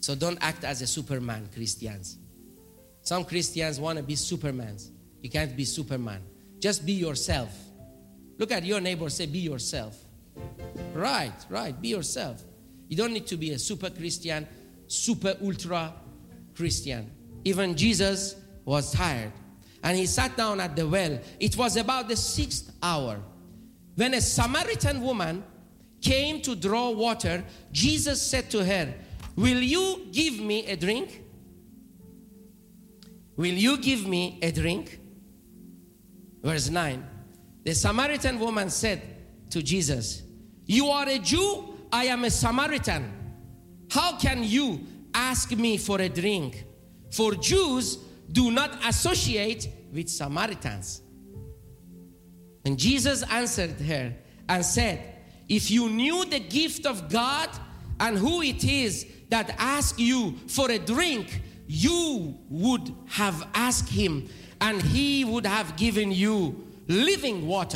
So don't act as a Superman, Christians. Some Christians want to be Supermans. You can't be Superman. Just be yourself. Look at your neighbor, say, be yourself. Right, be yourself. You don't need to be a super Christian, super ultra Christian. Even Jesus was tired. And he sat down at the well. It was about the 6th hour. When a Samaritan woman came to draw water, Jesus said to her, will you give me a drink? Will you give me a drink? Verse 9. The Samaritan woman said to Jesus, you are a Jew, I am a Samaritan. How can you ask me for a drink? For Jews do not associate with Samaritans. And Jesus answered her and said, if you knew the gift of God and who it is that asks you for a drink, you would have asked him, and he would have given you living water.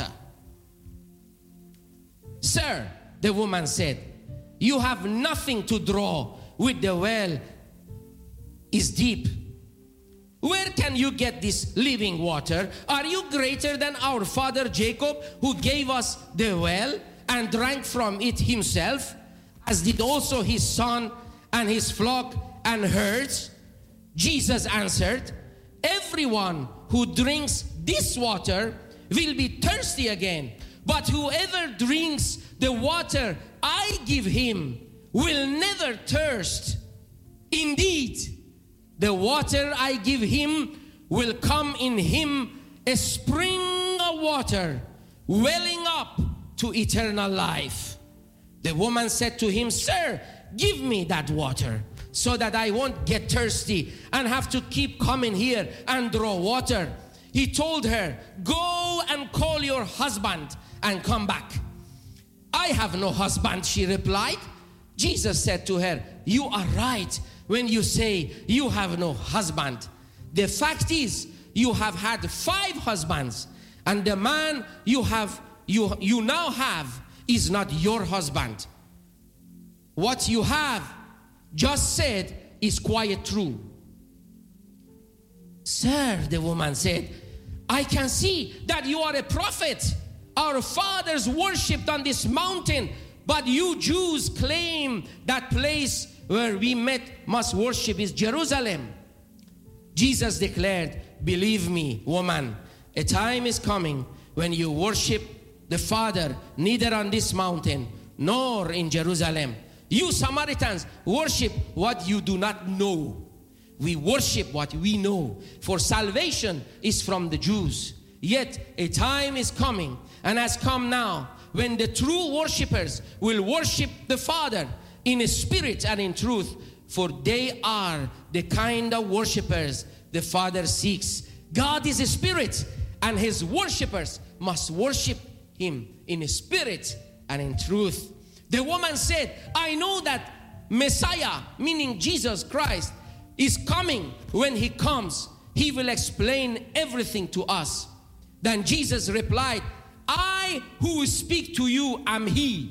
Sir, the woman said, you have nothing to draw with, the well is deep. Where can you get this living water? Are you greater than our father Jacob, who gave us the well and drank from it himself, as did also his son and his flock and herds? Jesus answered, everyone who drinks this water will be thirsty again, but whoever drinks the water I give him will never thirst. Indeed, the water I give him will come in him a spring of water welling up to eternal life. The woman said to him, sir, give me that water so that I won't get thirsty and have to keep coming here and draw water. He told her, go and call your husband and come back. I have no husband, she replied. Jesus said to her, you are right when you say you have no husband. The fact is, you have had 5 husbands, and the man you now have is not your husband. What you have just said is quite true. Sir, the woman said, I can see that you are a prophet. Our fathers worshipped on this mountain, but you Jews claim that place where we must worship is Jerusalem. Jesus declared, believe me, woman, a time is coming when you worship the Father neither on this mountain nor in Jerusalem. You Samaritans worship what you do not know. We worship what we know, for salvation is from the Jews. Yet a time is coming, and has come now, when the true worshipers will worship the Father in spirit and in truth, for they are the kind of worshipers the Father seeks. God is a spirit, and his worshipers must worship him in spirit and in truth. The woman said, I know that Messiah, meaning Jesus Christ, is coming. When he comes, he will explain everything to us. Then Jesus replied, I who speak to you am he.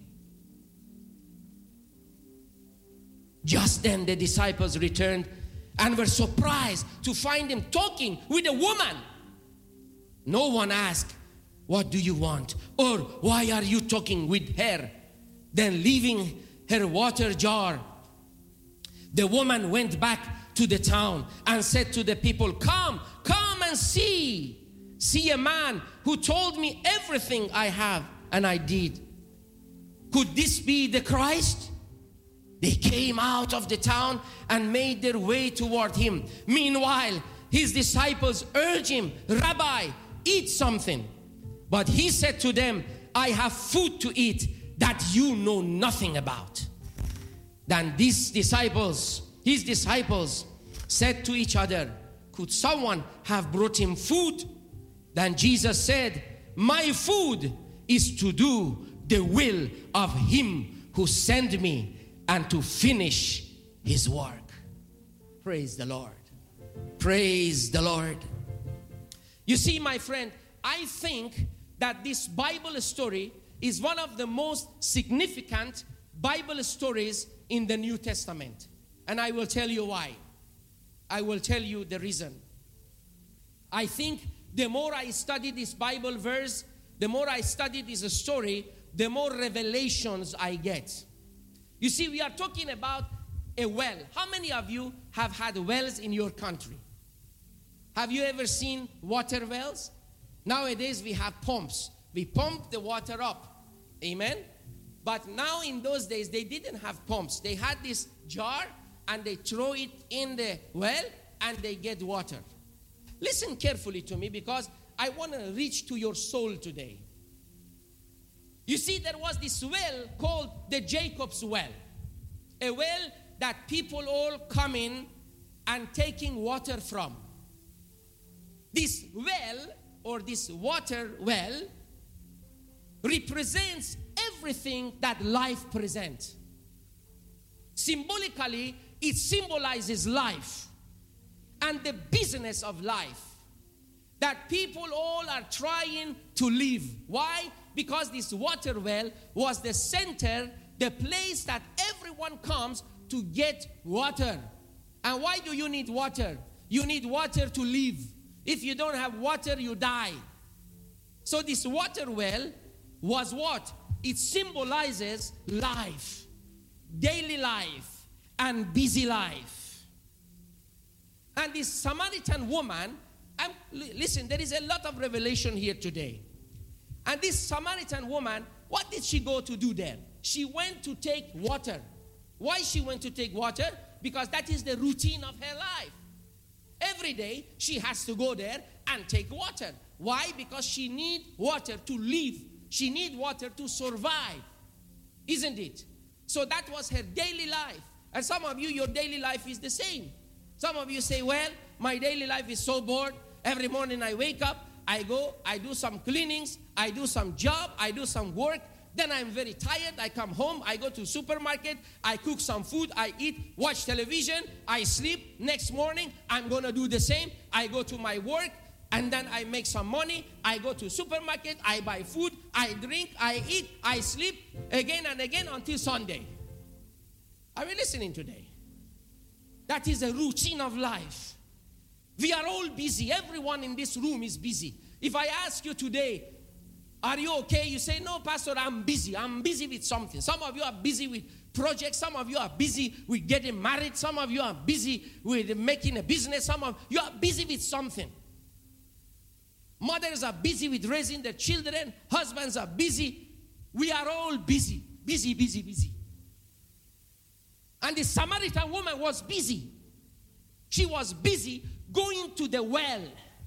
Just then the disciples returned and were surprised to find him talking with a woman. No one asked, what do you want? Or why are you talking with her? Then leaving her water jar, the woman went back to the town and said to the people, come and see. See a man who told me everything I have and I did. Could this be the Christ? They came out of the town and made their way toward him. Meanwhile, his disciples urged him, Rabbi, eat something. But he said to them, I have food to eat that you know nothing about. Then his disciples said to each other, could someone have brought him food? Then Jesus said, my food is to do the will of him who sent me and to finish his work. Praise the Lord. Praise the Lord. You see, my friend, I think that this Bible story is one of the most significant Bible stories in the New Testament. And I will tell you why. I will tell you the reason. I think the more I study this Bible verse, the more I study this story, the more revelations I get. You see, we are talking about a well. How many of you have had wells in your country? Have you ever seen water wells? Nowadays we have pumps. We pump the water up. Amen? But now in those days they didn't have pumps. They had this jar and they throw it in the well and they get water. Listen carefully to me because I want to reach to your soul today. You see, there was this well called the Jacob's well. A well that people all come in and taking water from. This well or this water well represents everything that life presents. Symbolically, it symbolizes life and the business of life that people all are trying to live. Why? Because this water well was the center, the place that everyone comes to get water. And why do you need water? You need water to live. If you don't have water, you die. So this water well was what? It symbolizes life, daily life, and busy life. And this Samaritan woman, listen, there is a lot of revelation here today. And this Samaritan woman, what did she go to do there? She went to take water. Why she went to take water? Because that is the routine of her life. Every day, she has to go there and take water. Why? Because she needs water to live. She needs water to survive. Isn't it? So that was her daily life. And some of you, your daily life is the same. Some of you say, well, my daily life is so bored. Every morning I wake up, I go, I do some cleanings, I do some job, I do some work. Then I'm very tired. I come home, I go to supermarket, I cook some food, I eat, watch television, I sleep. Next morning, I'm going to do the same. I go to my work, and then I make some money. I go to supermarket, I buy food, I drink, I eat, I sleep again and again until Sunday. Are we listening today? That is a routine of life. We are all busy. Everyone in this room is busy. If I ask you today, are you okay? You say, no, Pastor, I'm busy. I'm busy with something. Some of you are busy with projects. Some of you are busy with getting married. Some of you are busy with making a business. Some of you are busy with something. Mothers are busy with raising their children. Husbands are busy. We are all busy. Busy, busy, busy. And the Samaritan woman was busy. She was busy going to the well.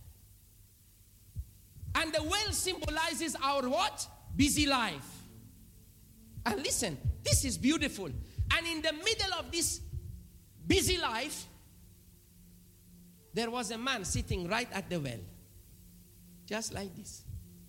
And the well symbolizes our what? Busy life. And listen, this is beautiful. And in the middle of this busy life, there was a man sitting right at the well. Just like this.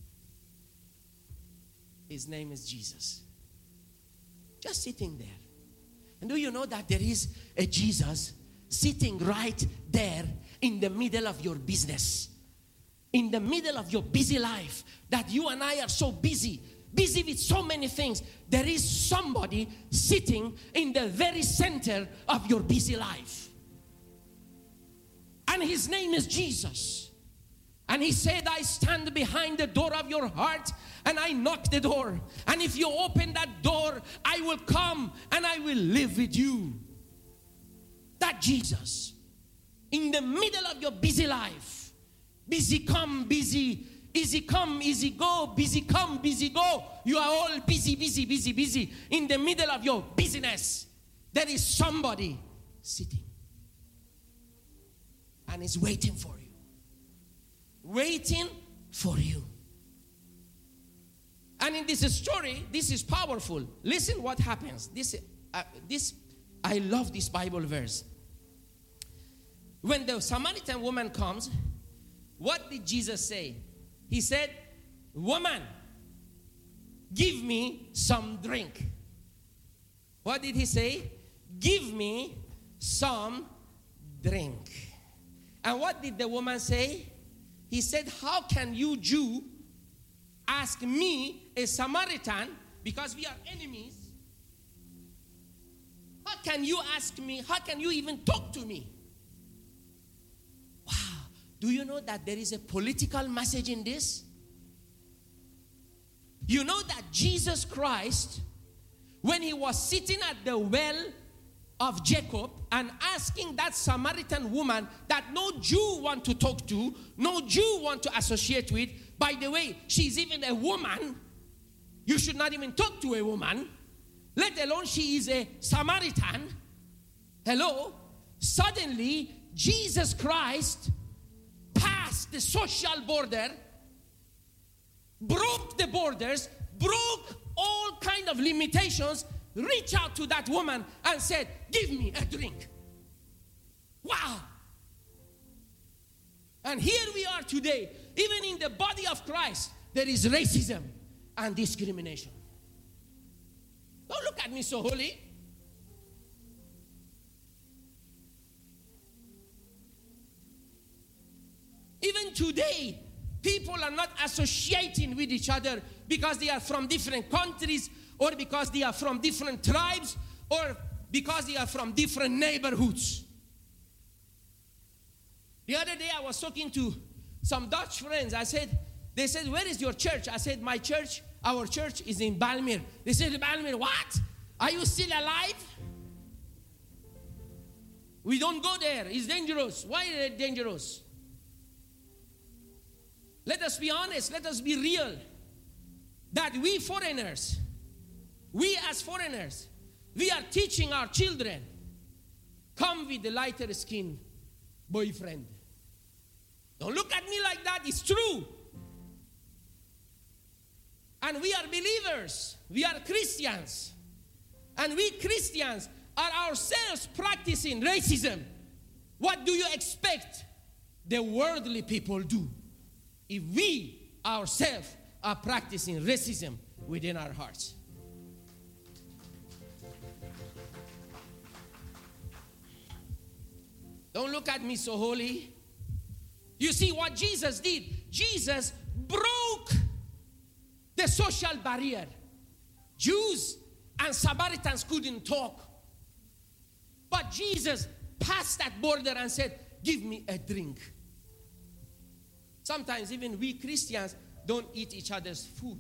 His name is Jesus. Just sitting there. And do you know that there is a Jesus sitting right there in the middle of your business? In the middle of your busy life, that you and I are so busy with so many things. There is somebody sitting in the very center of your busy life. And his name is Jesus. And he said, I stand behind the door of your heart and I knock the door. And if you open that door, I will come and I will live with you. That Jesus, in the middle of your busy life, busy come, busy, easy come, easy go, busy come, busy go. You are all busy, busy, busy, busy. In the middle of your busyness, there is somebody sitting. And is waiting for you. Waiting for you. And in this story, this is powerful. Listen what happens. I love this Bible verse. When the Samaritan woman comes, what did Jesus say? He said, woman, give me some drink. What did he say? Give me some drink. And what did the woman say? He said, how can you Jew ask me, a Samaritan, because we are enemies, how can you ask me? How can you even talk to me? Wow. Do you know that there is a political message in this? You know that Jesus Christ, when he was sitting at the well of Jacob and asking that Samaritan woman that no Jew want to talk to, no Jew want to associate with, by the way, she's even a woman, you should not even talk to a woman, let alone she is a Samaritan. Hello? Suddenly, Jesus Christ passed the social border, broke the borders, broke all kind of limitations, reached out to that woman and said, give me a drink. Wow. And here we are today, even in the body of Christ, there is racism and discrimination. Don't look at me so holy. Even today, people are not associating with each other because they are from different countries, or because they are from different tribes, or because they are from different neighborhoods. The other day I was talking to some Dutch friends. They said, where is your church? I said, our church is in Balmir. They said, Balmir, what? Are you still alive? We don't go there. It's dangerous. Why is it dangerous? Let us be honest. Let us be real. That we foreigners, we as foreigners, we are teaching our children, come with the lighter skin boyfriend. Don't look at me like that. It's true. And we are believers. We are Christians. And we Christians are ourselves practicing racism. What do you expect the worldly people do if we ourselves are practicing racism within our hearts? Don't look at me so holy. You see what Jesus did? Jesus broke the social barrier. Jews and Samaritans couldn't talk. But Jesus passed that border and said, give me a drink. Sometimes even we Christians don't eat each other's food.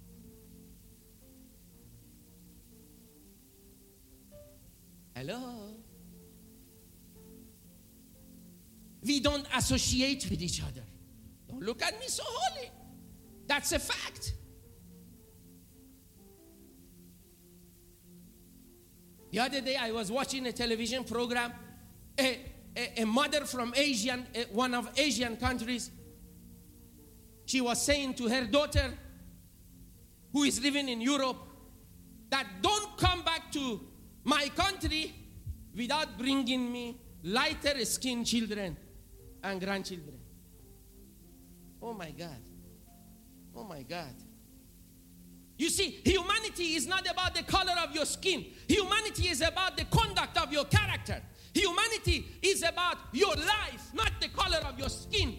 Hello? We don't associate with each other. Don't look at me so holy. That's a fact. The other day I was watching a television program. A mother from one of Asian countries, she was saying to her daughter, who is living in Europe, that don't come back to my country without bringing me lighter skinned children and grandchildren. Oh my God. Oh my God. You see, humanity is not about the color of your skin. Humanity is about the conduct of your character. Humanity is about your life, not the color of your skin.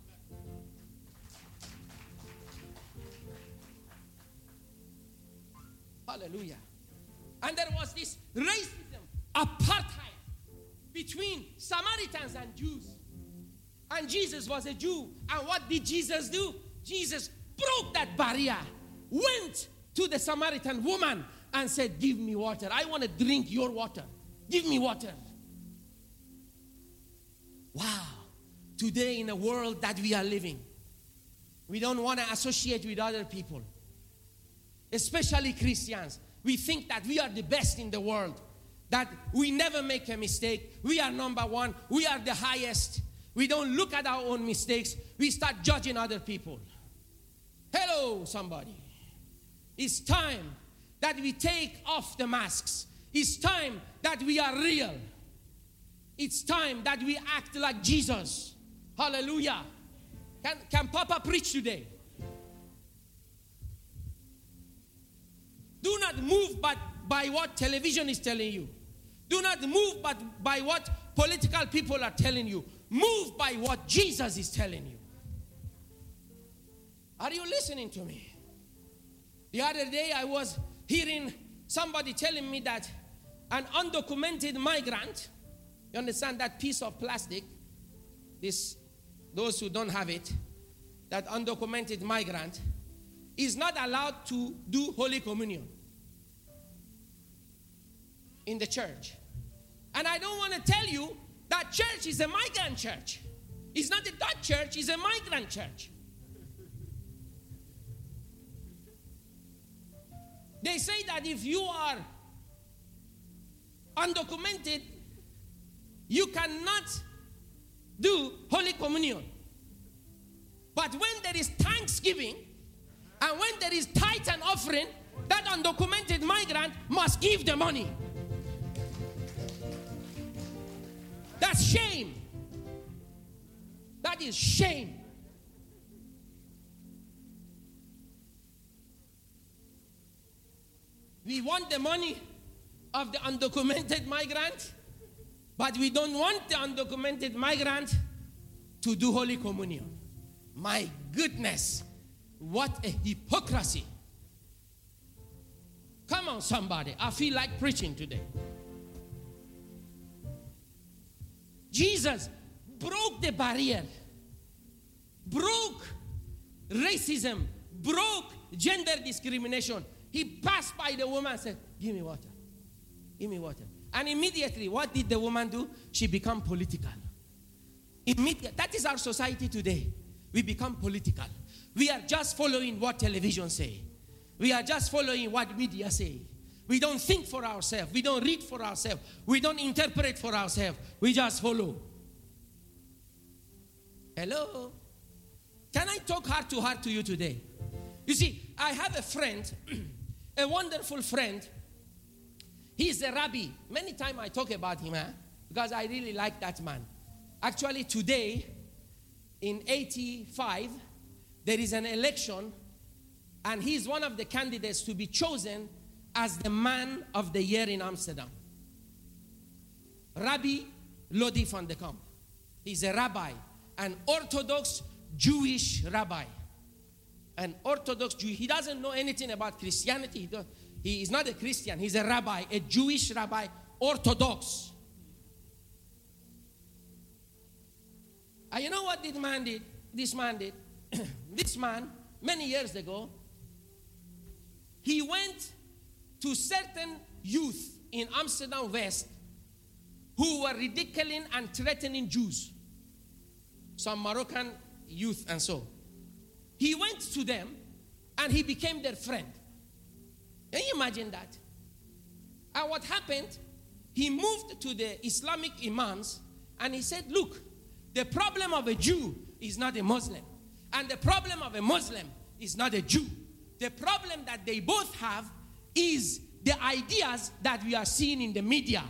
Hallelujah. And there was this racism, apartheid between Samaritans and Jews. And Jesus was a Jew. And what did Jesus do? Jesus broke that barrier, went to the Samaritan woman and said, give me water. I want to drink your water. Give me water. Wow. Today in a world that we are living, we don't want to associate with other people, especially Christians. We think that we are the best in the world, that we never make a mistake. We are number one. We are the highest. We don't look at our own mistakes. We start judging other people. Hello, somebody. It's time that we take off the masks. It's time that we are real. It's time that we act like Jesus. Hallelujah. Can Papa preach today? Do not move by what television is telling you. Do not move by what political people are telling you. Move by what Jesus is telling you. Are you listening to me? The other day I was hearing somebody telling me that an undocumented migrant, you understand that piece of plastic, those who don't have it, that undocumented migrant is not allowed to do Holy Communion in the church. And I don't want to tell you that church is a migrant church. It's not a Dutch church, it's a migrant church. They say that if you are undocumented, you cannot do Holy Communion. But when there is thanksgiving and when there is tithe and offering, that undocumented migrant must give the money. That's shame. That is shame. We want the money of the undocumented migrant, but we don't want the undocumented migrant to do Holy Communion. My goodness, what a hypocrisy. Come on, somebody. I feel like preaching today. Jesus broke the barrier, broke racism, broke gender discrimination. He passed by the woman and said, give me water. Give me water. And immediately, what did the woman do? She became political. That is our society today. We become political. We are just following what television say. We are just following what media say. We don't think for ourselves. We don't read for ourselves. We don't interpret for ourselves. We just follow. Hello? Can I talk heart to heart to you today? You see, I have a friend, a wonderful friend. He's a rabbi. Many times I talk about him, because I really like that man. Actually, today, in 85, there is an election, and he's one of the candidates to be chosen as the man of the year in Amsterdam. Rabbi Lodi van de Kamp. He's a rabbi, an Orthodox Jewish rabbi. An Orthodox Jew. He doesn't know anything about Christianity. He is not a Christian. He's a rabbi, a Jewish rabbi, Orthodox. And you know what this man did? This man, many years ago, he went to certain youth in Amsterdam West who were ridiculing and threatening Jews. Some Moroccan youth and so. He went to them and he became their friend. Can you imagine that? And what happened? He moved to the Islamic imams and he said, look, the problem of a Jew is not a Muslim. And the problem of a Muslim is not a Jew. The problem that they both have is the ideas that we are seeing in the media.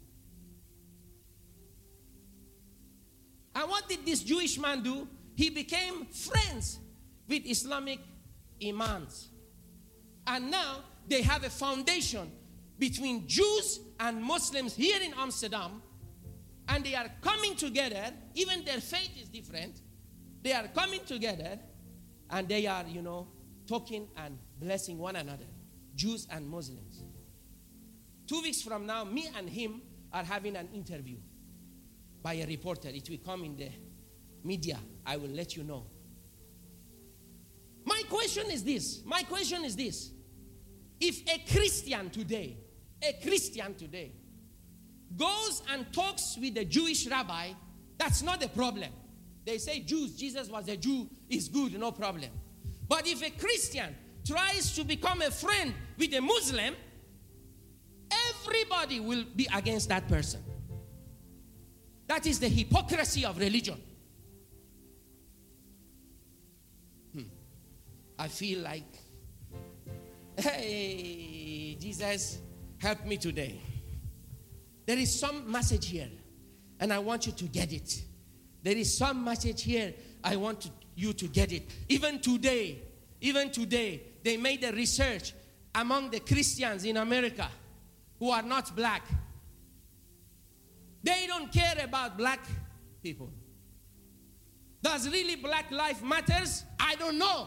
And what did this Jewish man do? He became friends with Islamic imams. And now they have a foundation between Jews and Muslims here in Amsterdam. And they are coming together. Even their faith is different. They are coming together and they are, talking and blessing one another. Jews and Muslims. 2 weeks from now, me and him are having an interview by a reporter. It will come in the media. I will let you know. My question is this. If a Christian today goes and talks with a Jewish rabbi, that's not a problem. They say Jesus was a Jew, is good, no problem. But if a Christian tries to become a friend with a Muslim, everybody will be against that person. That is the hypocrisy of religion. I feel like, hey, Jesus, help me today. There is some message here, and I want you to get it. There is some message here, I want you to get it. Even today, they made a research among the Christians in America who are not black. They don't care about black people. Does really black life matters? I don't know.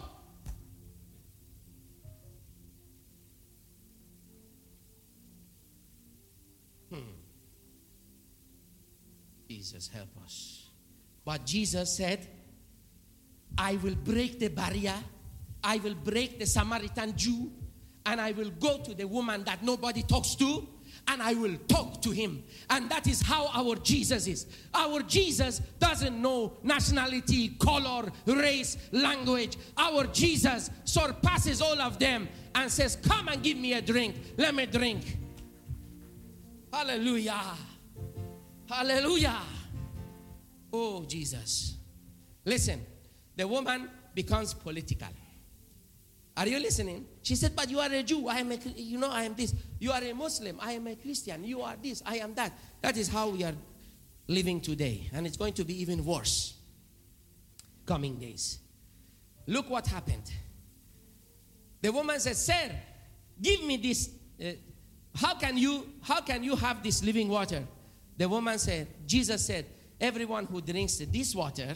Jesus, help us. But Jesus said, I will break the barrier. I will break the Samaritan Jew. And I will go to the woman that nobody talks to. And I will talk to him. And that is how our Jesus is. Our Jesus doesn't know nationality, color, race, language. Our Jesus surpasses all of them and says, come and give me a drink. Let me drink. Hallelujah. Hallelujah. Oh, Jesus. Listen, the woman becomes political. Are you listening? She said, but you are a Jew. I am this. You are a Muslim. I am a Christian. You are this. I am that. That is how we are living today. And it's going to be even worse coming days. Look what happened. The woman said, sir, give me this. How can you have this living water? The woman said, Jesus said, everyone who drinks this water,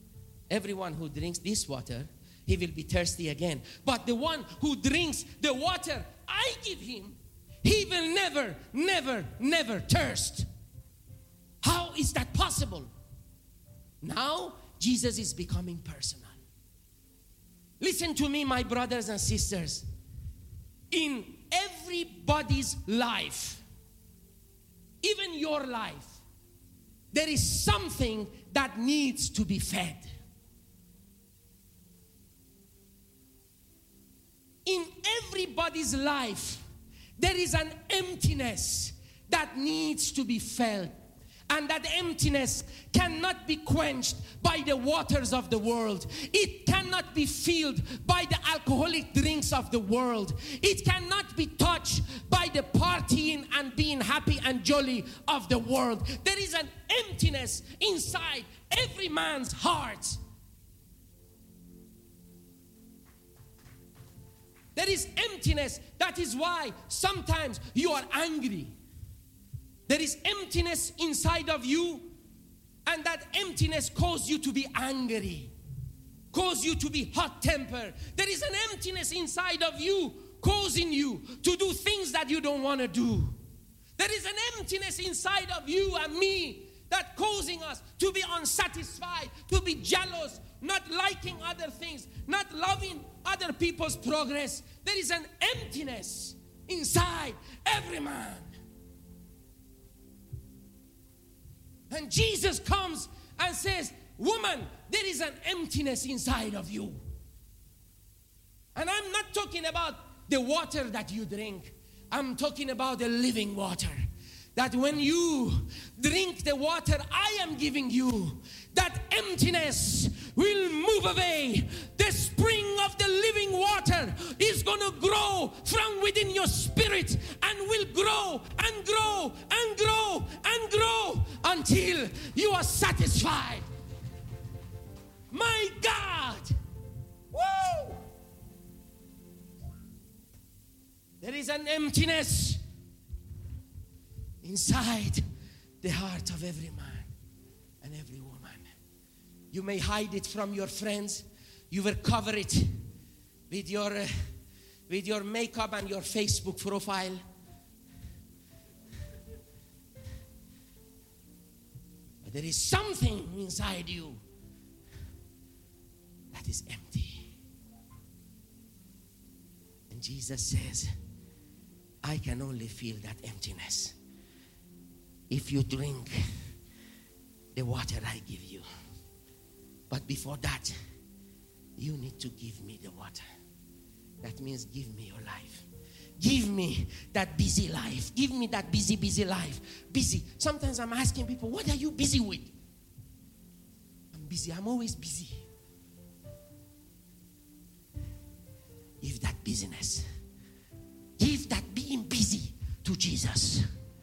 he will be thirsty again. But the one who drinks the water I give him, he will never, never, never thirst. How is that possible? Now, Jesus is becoming personal. Listen to me, my brothers and sisters. In everybody's life, even your life, there is something that needs to be fed. In everybody's life, there is an emptiness that needs to be filled. And that emptiness cannot be quenched by the waters of the world. It cannot be filled by the alcoholic drinks of the world. It cannot be touched by the partying and being happy and jolly of the world. There is an emptiness inside every man's heart. There is emptiness. That is why sometimes you are angry. There is emptiness inside of you, and that emptiness causes you to be angry, causes you to be hot-tempered. There is an emptiness inside of you causing you to do things that you don't want to do. There is an emptiness inside of you and me that causing us to be unsatisfied, to be jealous, not liking other things, not loving other people's progress. There is an emptiness inside every man. And Jesus comes and says, woman, there is an emptiness inside of you. And I'm not talking about the water that you drink. I'm talking about the living water. That when you drink the water I am giving you, that emptiness will move away. The spring of the living water is going to grow from within your spirit and will grow and grow and grow and grow until you are satisfied. My God! Woo! There is an emptiness inside the heart of every man and every woman. You may hide it from your friends. You will cover it with your makeup and your Facebook profile. But there is something inside you that is empty. And Jesus says, I can only feel that emptiness if you drink the water I give you. But before that, you need to give me the water. That means give me your life. Give me that busy life. Give me that busy life. Busy. Sometimes I'm asking people, what are you busy with? I'm busy. I'm always busy. Give that busyness. Give that being busy to Jesus.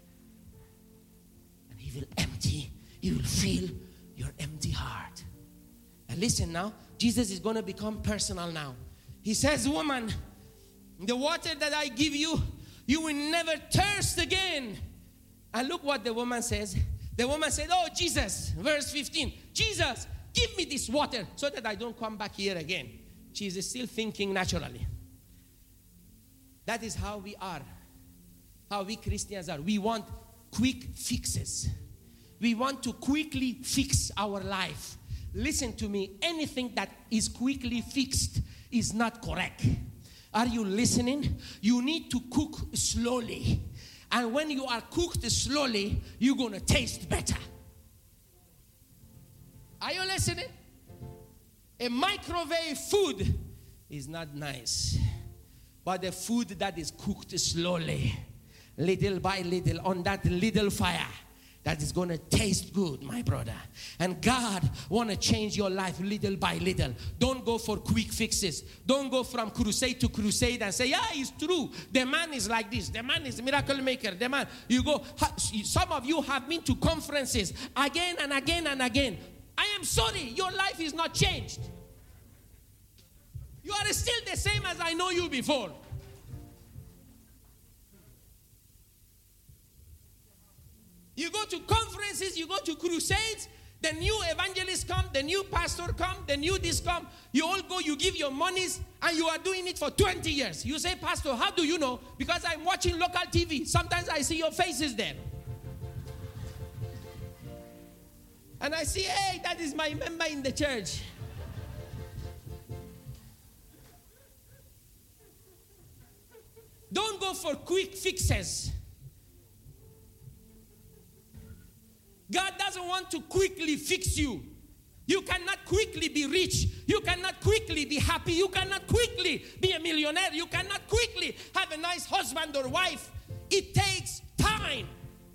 And He will empty. He will fill your empty heart. And listen now, Jesus is going to become personal now. He says, woman, the water that I give you, you will never thirst again. And look what the woman says. The woman said, oh, Jesus, verse 15, Jesus, give me this water so that I don't come back here again. She is still thinking naturally. That is how we are. How we Christians are. We want quick fixes. we want to quickly fix our life. Listen to me. Anything that is quickly fixed is not correct. Are you listening? You need to cook slowly. And when you are cooked slowly, you're going to taste better. Are you listening? A microwave food is not nice. But the food that is cooked slowly, little by little, on that little fire, that is going to taste good, my brother. And God want to change your life little by little. Don't go for quick fixes. Don't go from crusade to crusade and say, yeah, it's true. The man is like this. The man is a miracle maker. The man, you go. Some of you have been to conferences again and again and again. I am sorry, your life is not changed. You are still the same as I know you before. You go to conferences, you go to crusades, the new evangelists come, the new pastor come, the new this come. You all go, you give your monies, and you are doing it for 20 years. You say, Pastor, how do you know? Because I'm watching local TV. Sometimes I see your faces there. And I see, hey, that is my member in the church. Don't go for quick fixes. God doesn't want to quickly fix you. You cannot quickly be rich. You cannot quickly be happy. You cannot quickly be a millionaire. You cannot quickly have a nice husband or wife. It takes time.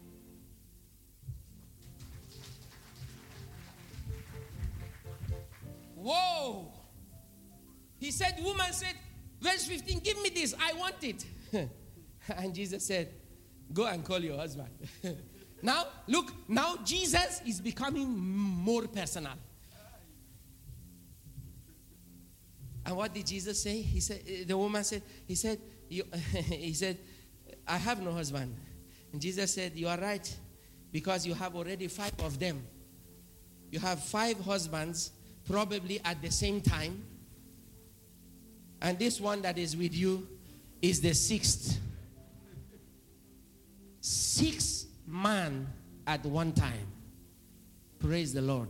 Whoa. He said, woman said, verse 15, give me this. I want it. And Jesus said, go and call your husband. Now, look, now Jesus is becoming more personal. And what did Jesus say? He said, the woman said, he said, I have no husband. And Jesus said, you are right, because you have already 5 of them. You have 5 husbands, probably at the same time. And this one that is with you is the 6th. 6 man at one time. Praise the Lord.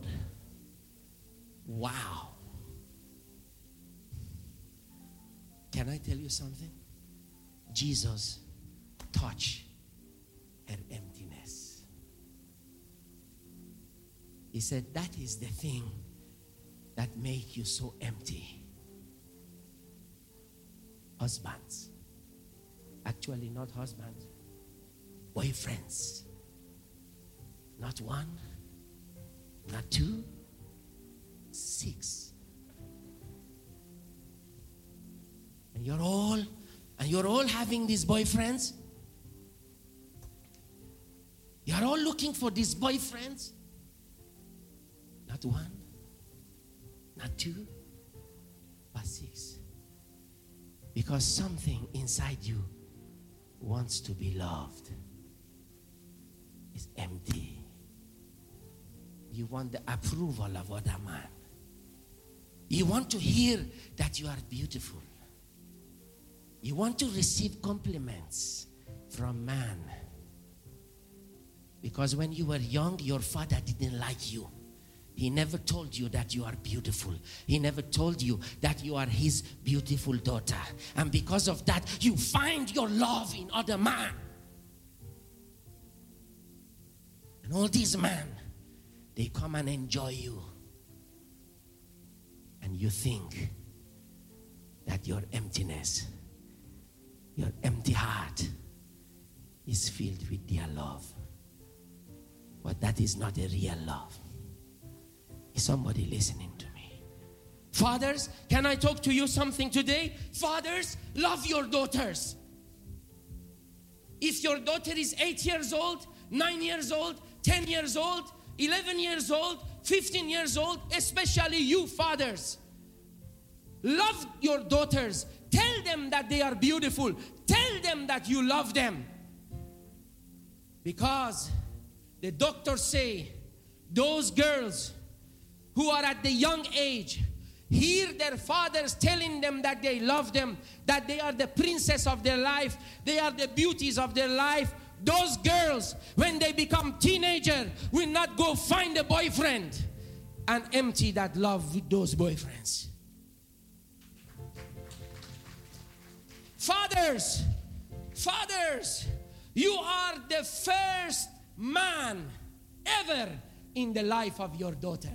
Wow. Can I tell you something? Jesus touched her emptiness. He said, that is the thing that make you so empty. Husbands. Actually, not husbands. Boyfriends. Not 1, not 2, 6. And you're all having these boyfriends. You're all looking for these boyfriends. Not 1, not 2, but 6. Because something inside you wants to be loved. It's empty. You want the approval of other man. You want to hear that you are beautiful. You want to receive compliments from man. Because when you were young, your father didn't like you. He never told you that you are beautiful. He never told you that you are his beautiful daughter. And because of that, you find your love in other man. And all these men, they come and enjoy you. And you think that your emptiness, your empty heart is filled with their love. But that is not a real love. Is somebody listening to me? Fathers, can I talk to you something today? Fathers, love your daughters. If your daughter is 8 years old, 9 years old, 10 years old, 11 years old, 15 years old, especially you fathers, love your daughters. Tell them that they are beautiful. Tell them that you love them. Because the doctors say those girls who are at the young age hear their fathers telling them that they love them, that they are the princess of their life, they are the beauties of their life. those girls, when they become teenagers, will not go find a boyfriend and empty that love with those boyfriends. Fathers, you are the first man ever in the life of your daughter.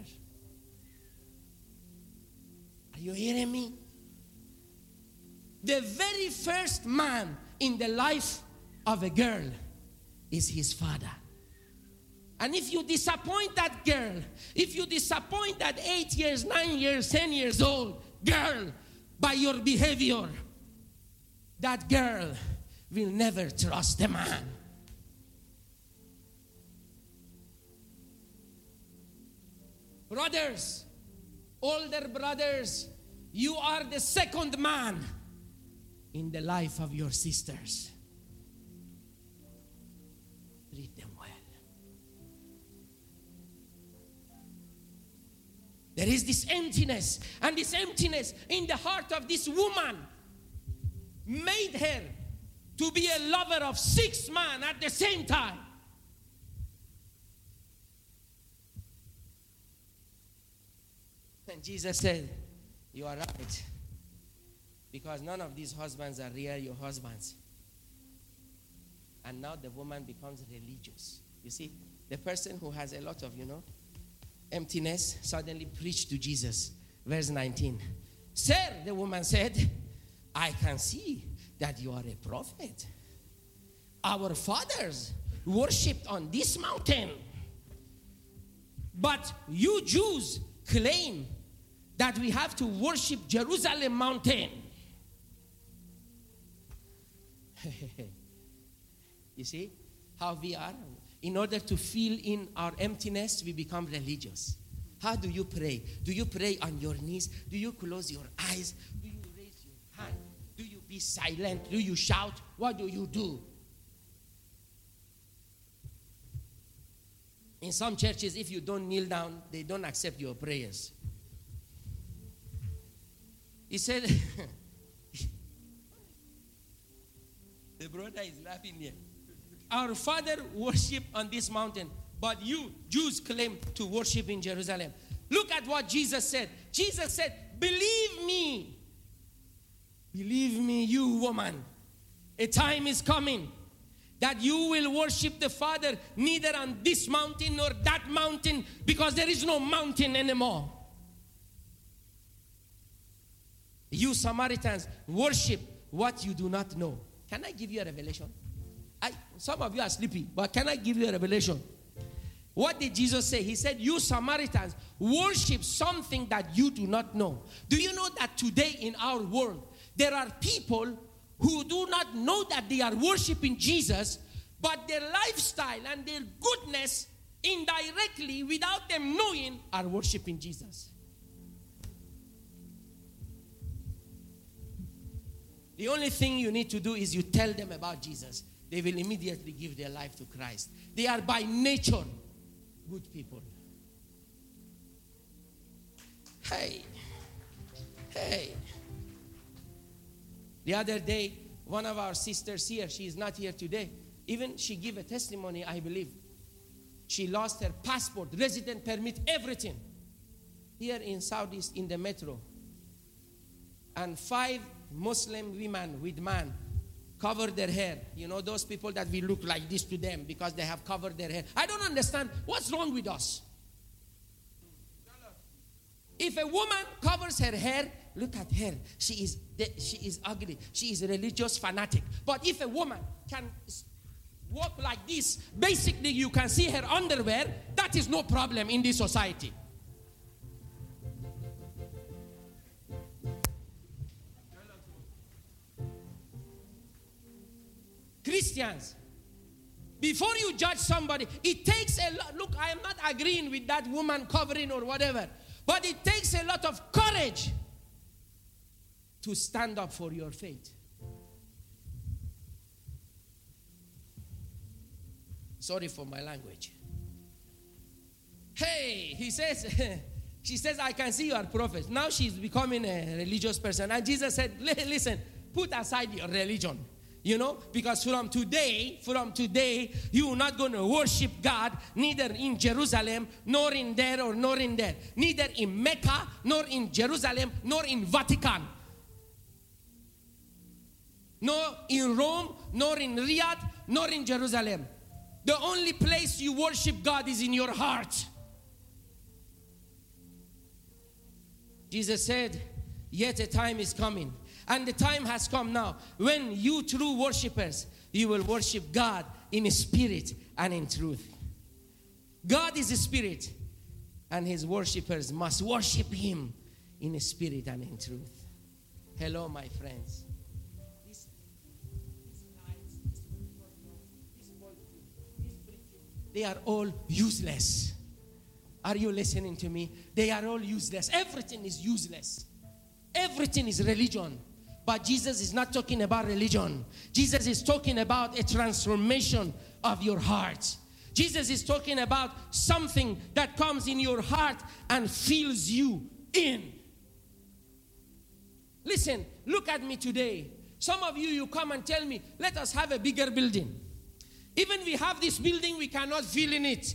Are you hearing me? The very first man in the life of a girl is his father. And if you disappoint that girl, if you disappoint that 8 years, 9 years, 10 years old girl by your behavior, that girl will never trust a man. Brothers, older brothers, you are the second man in the life of your sisters. Treat them well. There is this emptiness, and this emptiness in the heart of this woman made her to be a lover of 6 men at the same time. And Jesus said, you are right, because none of these husbands are really your husbands. And now the woman becomes religious. You see, the person who has a lot of, emptiness suddenly preached to Jesus. Verse 19. Sir, the woman said, I can see that you are a prophet. Our fathers worshipped on this mountain, but you Jews claim that we have to worship Jerusalem mountain. You see how we are? In order to fill in our emptiness, we become religious. How do you pray? Do you pray on your knees? Do you close your eyes? Do you raise your hand? Do you be silent? Do you shout? What do you do? In some churches, if you don't kneel down, they don't accept your prayers. He said, the brother is laughing here. Our father worship on this mountain, but you Jews claim to worship in Jerusalem. Look at what Jesus said. Jesus said, believe me, you woman, a time is coming that you will worship the Father neither on this mountain nor that mountain, because there is no mountain anymore. You Samaritans worship what you do not know. Can I give you a revelation? Some of you are sleepy, but can I give you a revelation? What did Jesus say? He said, you Samaritans worship something that you do not know. Do you know that today in our world, there are people who do not know that they are worshiping Jesus, but their lifestyle and their goodness indirectly, without them knowing, are worshiping Jesus. The only thing you need to do is you tell them about Jesus. They will immediately give their life to Christ. They are by nature good people. Hey. The other day, one of our sisters here, she is not here today. Even she gave a testimony, I believe. She lost her passport, resident permit, everything. Here in Southeast, in the metro. And 5 Muslim women with man covered their hair. You know, those people that we look like this to them because they have covered their hair. I don't understand what's wrong with us. If a woman covers her hair, look at her. She is ugly. She is a religious fanatic. But if a woman can walk like this, basically you can see her underwear, that is no problem in this society. Christians, before you judge somebody, it takes a lot. Look, I am not agreeing with that woman covering or whatever, but it takes a lot of courage to stand up for your faith. Sorry for my language. Hey, he says, she says, I can see you are prophet. Now she's becoming a religious person. And Jesus said, listen, put aside your religion. You know, because from today, you're not going to worship God neither in Jerusalem, nor in there, or nor in there. Neither in Mecca, nor in Jerusalem, nor in Vatican. Nor in Rome, nor in Riyadh, nor in Jerusalem. The only place you worship God is in your heart. Jesus said, yet a time is coming. And the time has come now when you true worshipers, you will worship God in spirit and in truth. God is a spirit, and his worshipers must worship him in spirit and in truth. Hello, my friends. These lights, this they are all useless. Are you listening to me? They are all useless. Everything is useless. Everything is religion. But Jesus is not talking about religion. Jesus is talking about a transformation of your heart. Jesus is talking about something that comes in your heart and fills you in. Listen, look at me today. Some of you come and tell me, let us have a bigger building. Even we have this building, we cannot fill in it.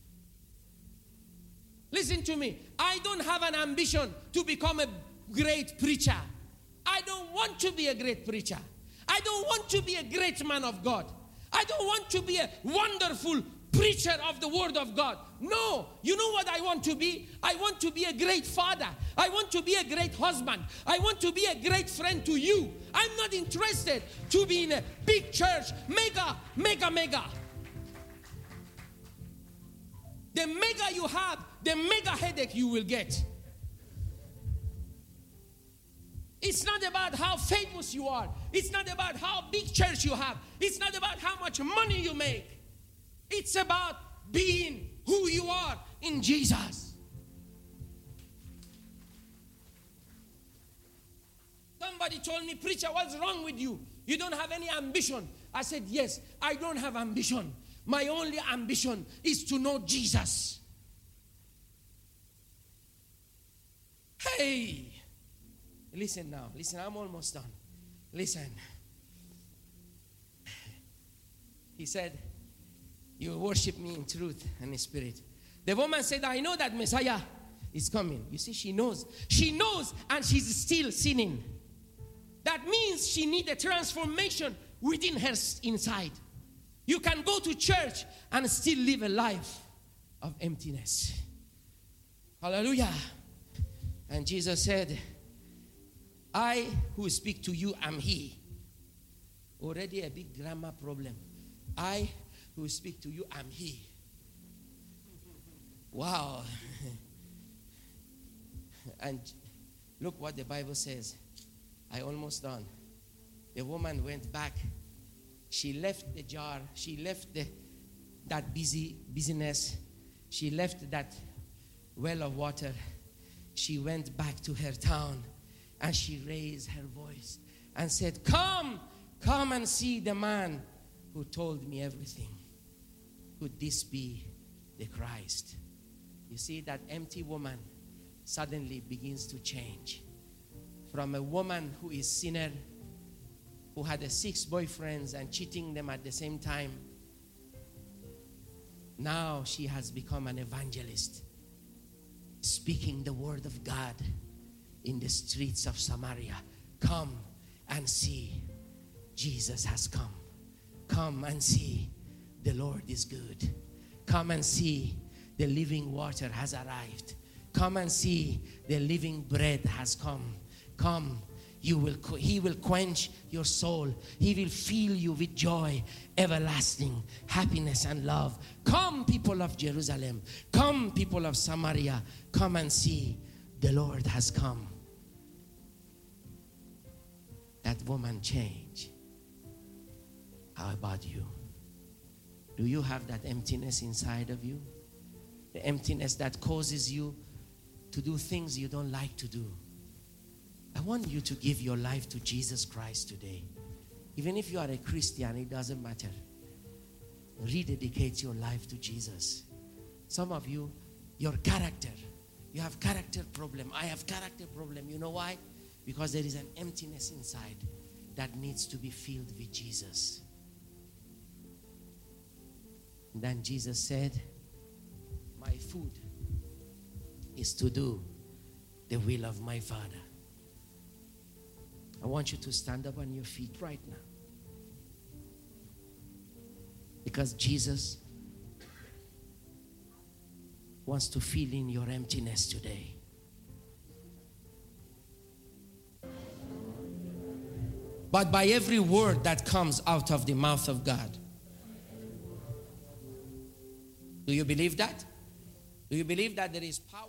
Listen to me. I don't have an ambition to become a great preacher. I don't want to be a great preacher. I don't want to be a great man of God. I don't want to be a wonderful preacher of the word of God. No. You know what I want to be? I want to be a great father. I want to be a great husband. I want to be a great friend to you. I'm not interested to be in a big church. Mega. The mega you have, the mega headache you will get. It's not about how famous you are. It's not about how big church you have. It's not about how much money you make. It's about being who you are in Jesus. Somebody told me, preacher, what's wrong with you? You don't have any ambition. I said, yes, I don't have ambition. My only ambition is to know Jesus. Hey! Listen now. Listen, I'm almost done. Listen. He said, you worship me in truth and in spirit. The woman said, I know that Messiah is coming. You see, she knows. She knows, and she's still sinning. That means she needs a transformation within her inside. You can go to church and still live a life of emptiness. Hallelujah. And Jesus said, I who speak to you am he. Already a big grammar problem. I who speak to you am he. Wow. And look what the Bible says. I almost done. The woman went back. She left the jar. She left that business. She left that well of water. She went back to her town. And she raised her voice and said, come and see the man who told me everything. Could this be the Christ? You see, that empty woman suddenly begins to change. From a woman who is sinner, who had 6 boyfriends and cheating them at the same time, now she has become an evangelist, speaking the word of God in the streets of Samaria. Come and see, Jesus has come. Come and see, the Lord is good. Come and see, the living water has arrived. Come and see, the living bread has come. Come, he will quench your soul. He will fill you with joy, everlasting happiness and love. Come, people of Jerusalem. Come, people of Samaria. Come and see, the Lord has come. That woman changed. How about you? Do you have that emptiness inside of you? The emptiness that causes you to do things you don't like to do. I want you to give your life to Jesus Christ today. Even if you are a Christian, it doesn't matter. Rededicate your life to Jesus. Some of you, your character, you have character problem. I have character problem. You know why? Because there is an emptiness inside. that needs to be filled with Jesus. And then Jesus said, my food is to do the will of my Father. I want you to stand up on your feet right now. Because Jesus wants to fill in your emptiness today. But by every word that comes out of the mouth of God. Do you believe that? Do you believe that there is power?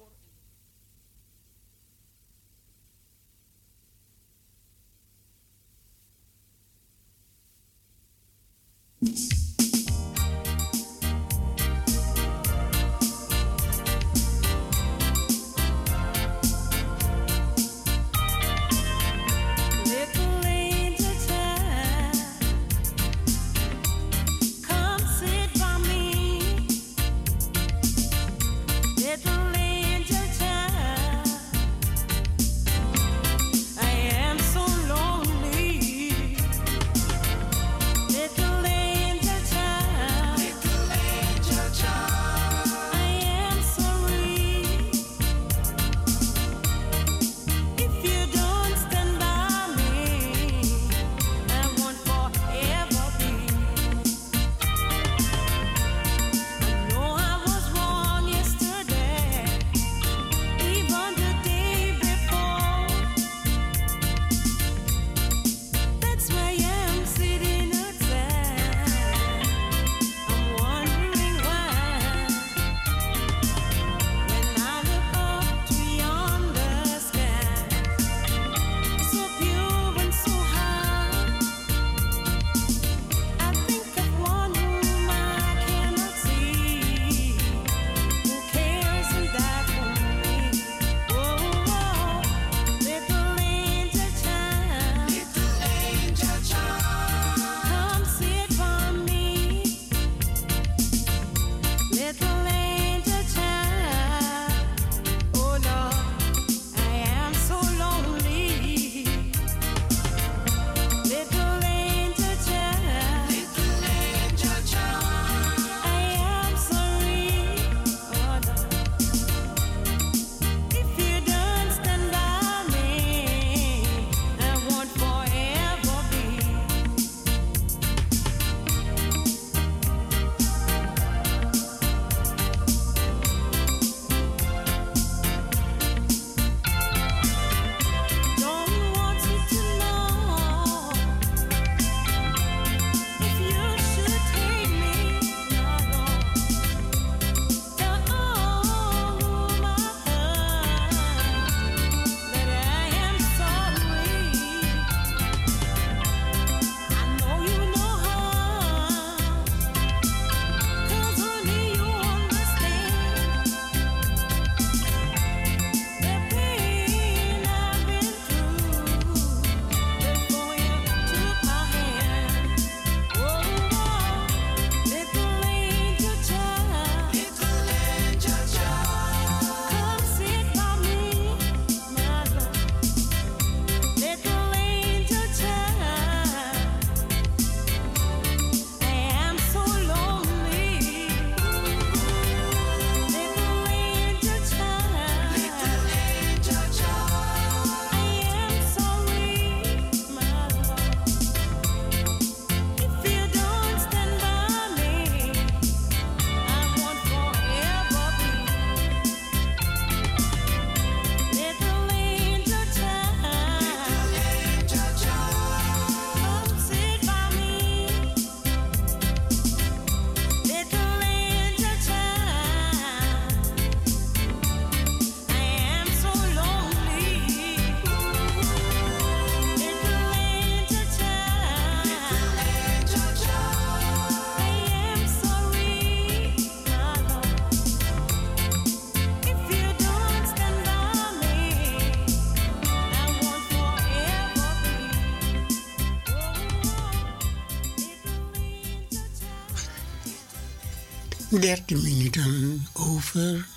...13 minuten over,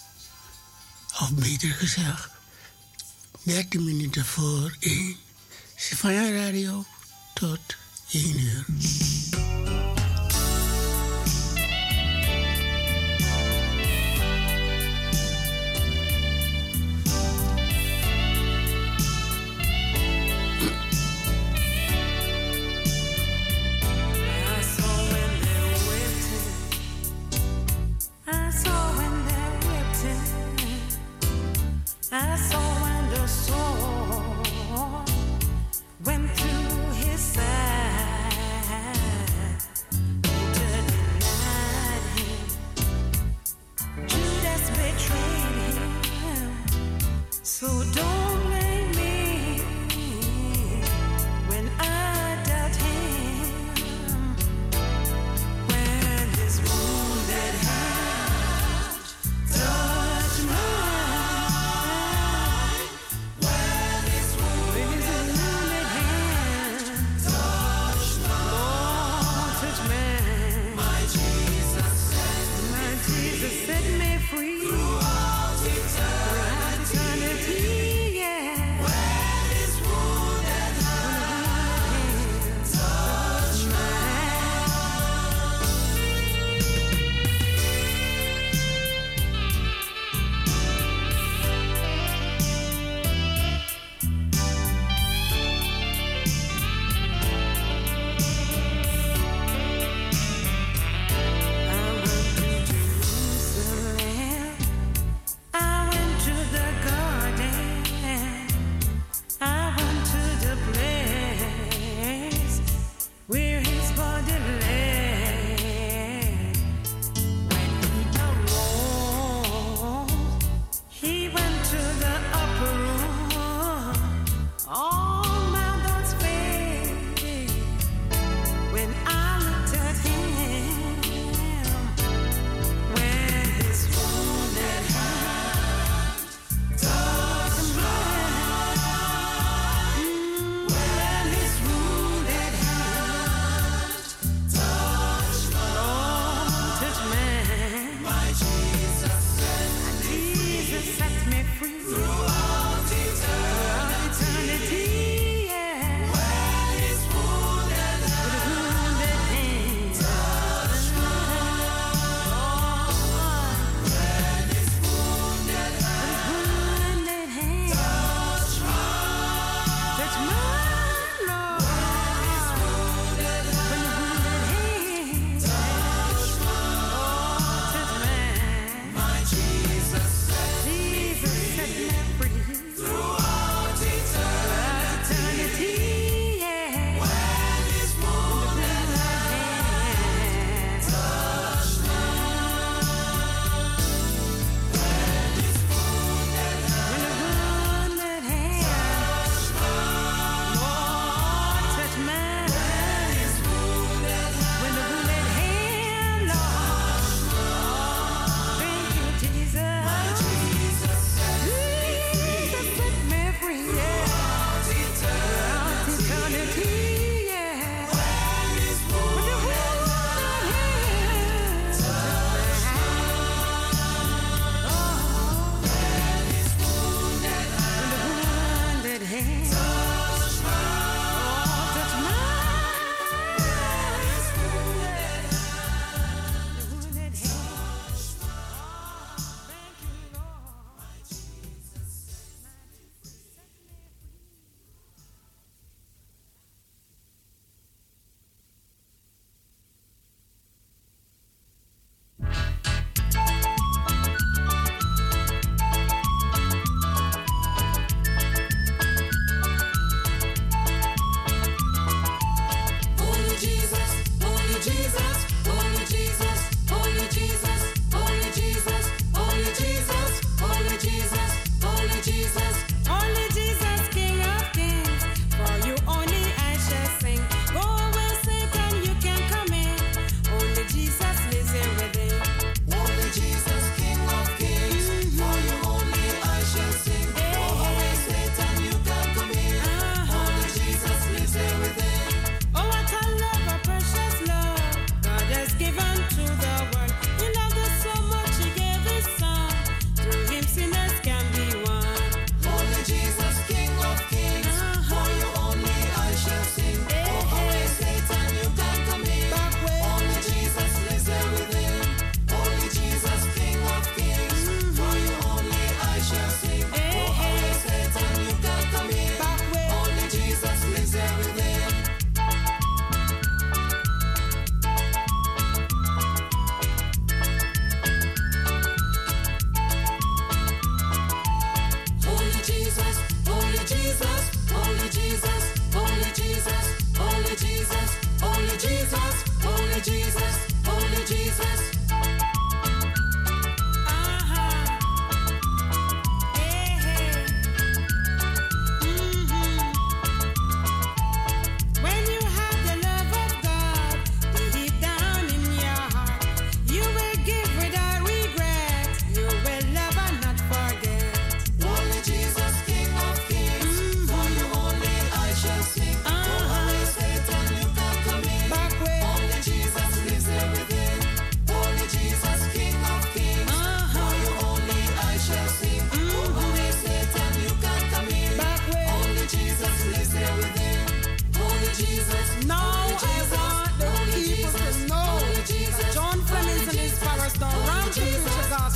of beter gezegd, 13 minuten voor 1, Safaya Radio tot 1 uur. I saw when the sword went through his side.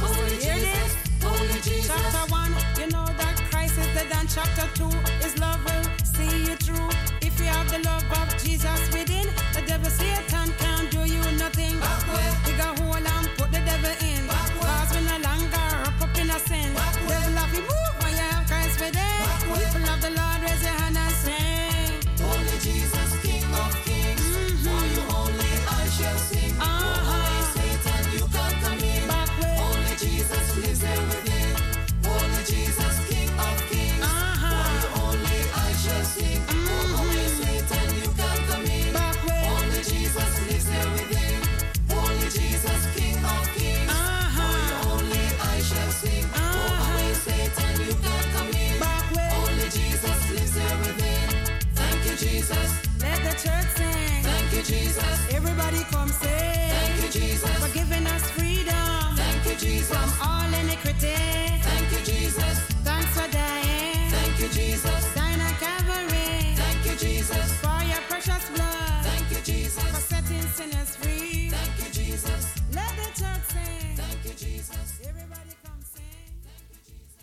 Holy Jesus, Holy Jesus. Chapter 1, you know that Christ is the Dan. Chapter 2, His love will see you through. If you have the love of Jesus within, the devil Satan can't do you nothing. Dig a hole and put the devil in. Cause we no longer up in a sin. Devil have to move when you have Christ within. People of the Lord, raise your hand and sing. Holy Jesus, King of Kings, for you only I shall sing. Holy Satan, you can't come in. Holy Jesus lives there within. Holy Jesus, King of Kings, for you only I shall sing. Holy Satan, you can't come in. Holy Jesus lives there within. Holy Jesus, King of Kings, for you only I shall sing. Holy Satan, you can't come in. Holy Jesus lives there within. Thank you, Jesus. Let the church sing. Thank you, Jesus. Everybody come sing. Thank you, Jesus. For giving us freedom. Thank you, Jesus. From all iniquity. Thank you, Jesus. Thanks for dying. Thank you, Jesus. Dying on Calvary. Thank you, Jesus. For your precious blood. Thank you, Jesus. For setting sinners free. Thank you, Jesus. Let the church sing. Thank you, Jesus. Everybody come sing. Thank you, Jesus.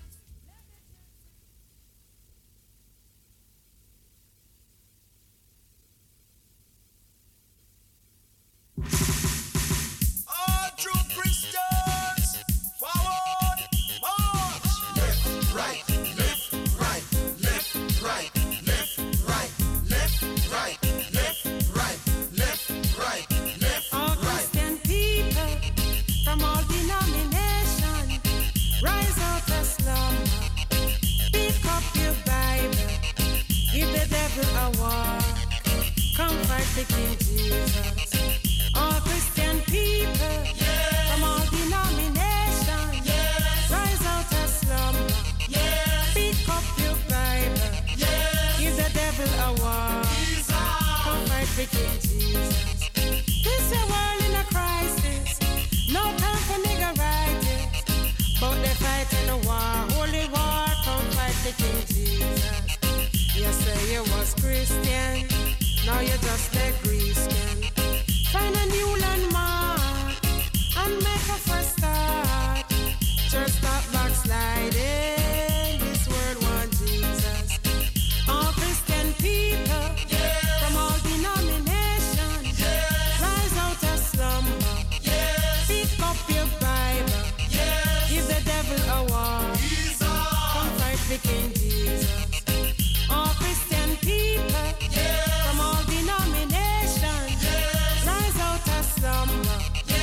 All true Christians, forward, march. Left, right, left, right, left, right, left, right, left, right, left, right, left, right, left, All right. Christian people from all denominations, rise out of slumber, pick up your Bible, give the devil a walk, come fight the King Jesus. All Christian people from all denominations, rise out of slumber, pick up your Bible, give the devil a walk, come fight the King Jesus. This a world in a crisis, no time for niggeritis, but they fighting a war, holy war, come fight the King Jesus. You say you was Christian, now you just a Christian. Find a new landmark and make a fresh start. Church stop backsliding, this world want Jesus. All Christian people from all denominations, rise out of slumber, pick up your Bible, give the devil a war, come fight the King Jesus. All Christian people from all denominations, rise out of slumber,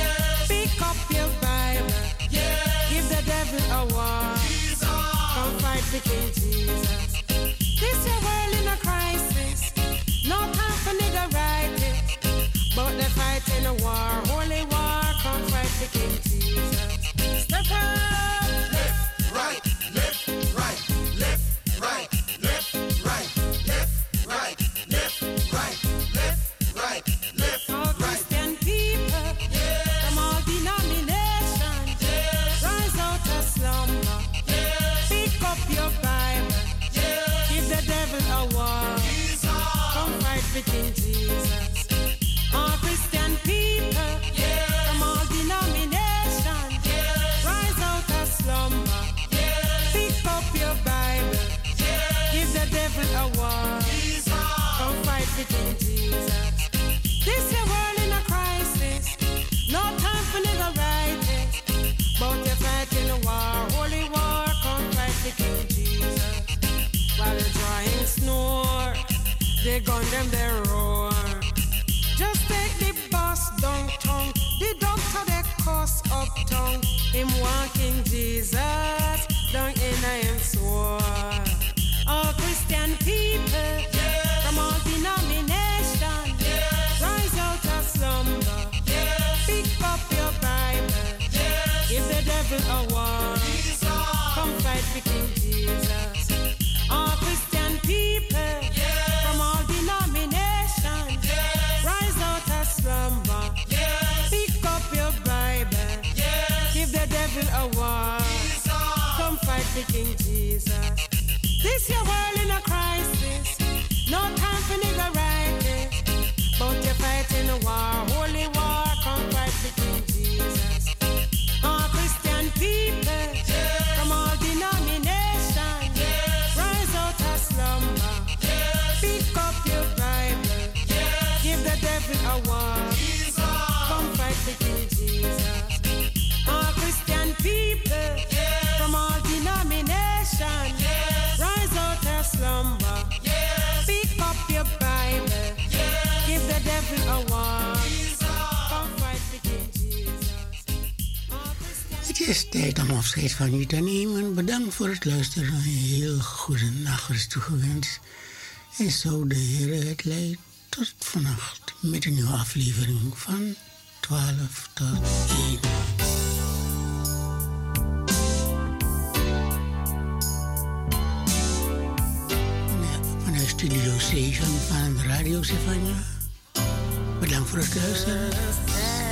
pick up your Bible, give the devil a war, come fight the King Jesus. This your world in a crisis, no time for niggeritis, but they're fighting a war, holy war, come fight the King Jesus. Step up! Left, right, left, right, left, right, left, right, left, right, left, right, left, right, left, All right. Christian people from all denominations, rise out of slumber, pick up your Bible, give the devil a war, come fight the King Jesus. All Christian people from all denominations, rise out of slumber, pick up your Bible, give the devil a war, come fight the King Jesus. This your world in a crisis, no time for niggeritis, but you're fighting a war, holy war, come fight the King Jesus. While the giant snore, they gun them, they roar. Just take the bus downtown, the doctor they cuss uptown. Him walking Jesus down in a him swore. All Christian people from all denominations, rise out of slumber, pick up your Bible, give the devil a war, come fight the King Jesus. All Christian people from all denominations, rise out of slumber, pick up your Bible, give the devil a war, come fight the King Jesus. This your world in a crisis, no time for niggeritis, but you're fighting a war, holy war, come fight the King Jesus. All Christian people Het is tijd om afscheid van u te nemen. Bedankt voor het luisteren. Een heel goede nacht is toegewenst. En zo de Heer het leidt tot vannacht met een nieuwe aflevering van 12 tot 1. Vanuit Studio 7 van Radio Sefania. Bedankt voor het luisteren.